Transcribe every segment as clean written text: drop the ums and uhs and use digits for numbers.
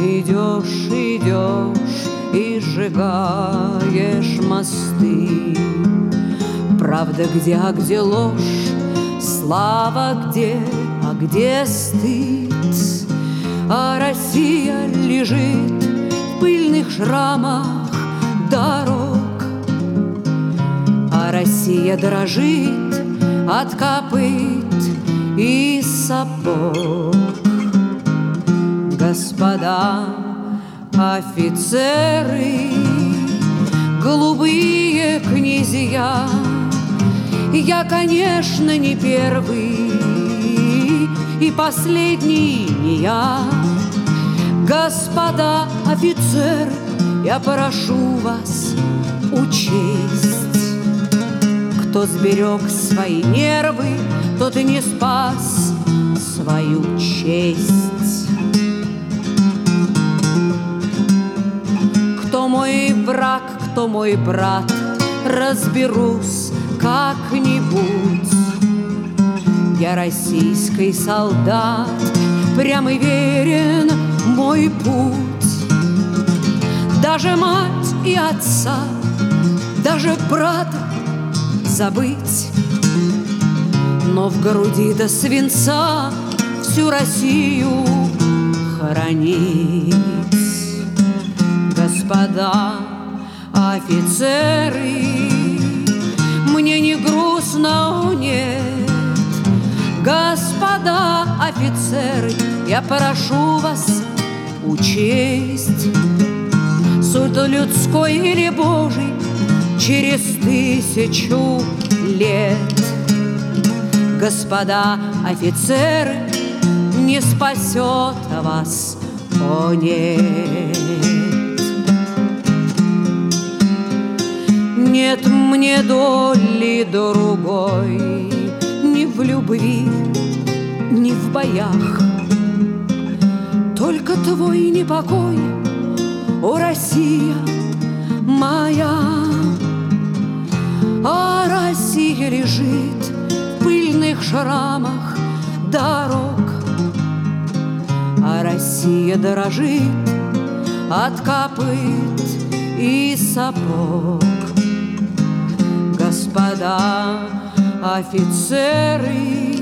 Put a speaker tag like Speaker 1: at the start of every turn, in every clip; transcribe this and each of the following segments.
Speaker 1: Идешь, идешь и сжигаешь мосты. Правда где, а где ложь? Слава где, а где стыд? А Россия лежит в пыльных шрамах дорог, а Россия дрожит от копыт и сапог. Господа офицеры, голубые князья, я, конечно, не первый и последний не я. Господа офицеры, я прошу вас учесть. Кто сберег свои нервы, тот и не спас свою честь. Кто мой враг, кто мой брат, разберусь как-нибудь. Я российский солдат, прям и верен мой путь. Даже мать и отца, даже брата забыть, но в груди до свинца всю Россию хоронить. Господа офицеры, мне не грустно, нет. Господа офицеры, я прошу вас учесть. Суд людской или Божий через 1000 лет. Господа офицеры, не спасет вас, о нет. Нет мне доли другой, ни в любви, ни в боях. Только твой непокой, о Россия моя. А Россия лежит в пыльных шрамах дорог, а Россия дорожит от копыт и сапог. Господа офицеры,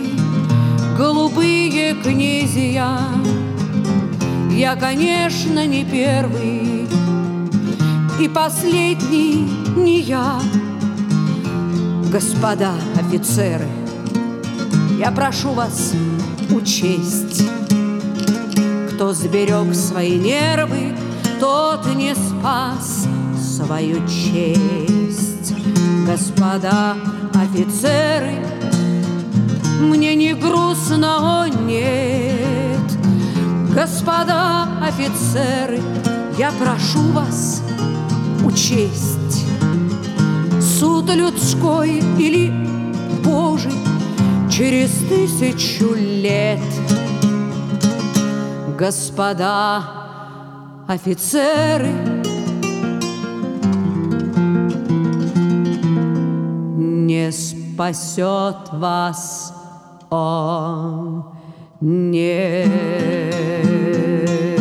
Speaker 1: голубые князья, я, конечно, не первый и последний не я. Господа офицеры, я прошу вас учесть. Кто сберег свои нервы, тот не спас свою честь. Господа офицеры, мне не грустно, о нет. Господа офицеры, я прошу вас учесть. Суд людской или Божий через 1000 лет. Господа офицеры, не спасет вас, о нет.